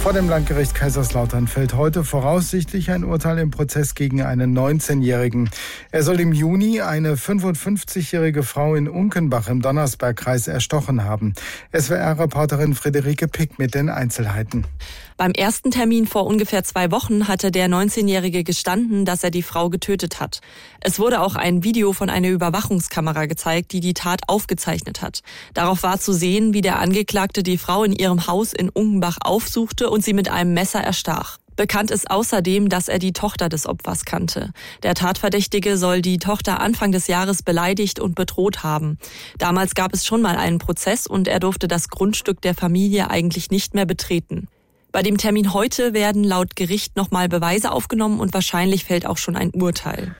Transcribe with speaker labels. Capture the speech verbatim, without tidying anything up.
Speaker 1: Vor dem Landgericht Kaiserslautern fällt heute voraussichtlich ein Urteil im Prozess gegen einen neunzehnjährigen. Er soll im Juni eine fünfundfünfzigjährige Frau in Unkenbach im Donnersbergkreis erstochen haben. S W R-Reporterin Friederike Pick mit den Einzelheiten.
Speaker 2: Beim ersten Termin vor ungefähr zwei Wochen hatte der neunzehnjährige gestanden, dass er die Frau getötet hat. Es wurde auch ein Video von einer Überwachungskamera gezeigt, die die Tat aufgezeichnet hat. Darauf war zu sehen, wie der Angeklagte die Frau in ihrem Haus in Unkenbach aufsuchte und sie mit einem Messer erstach. Bekannt ist außerdem, dass er die Tochter des Opfers kannte. Der Tatverdächtige soll die Tochter Anfang des Jahres beleidigt und bedroht haben. Damals gab es schon mal einen Prozess und er durfte das Grundstück der Familie eigentlich nicht mehr betreten. Bei dem Termin heute werden laut Gericht nochmal Beweise aufgenommen und wahrscheinlich fällt auch schon ein Urteil.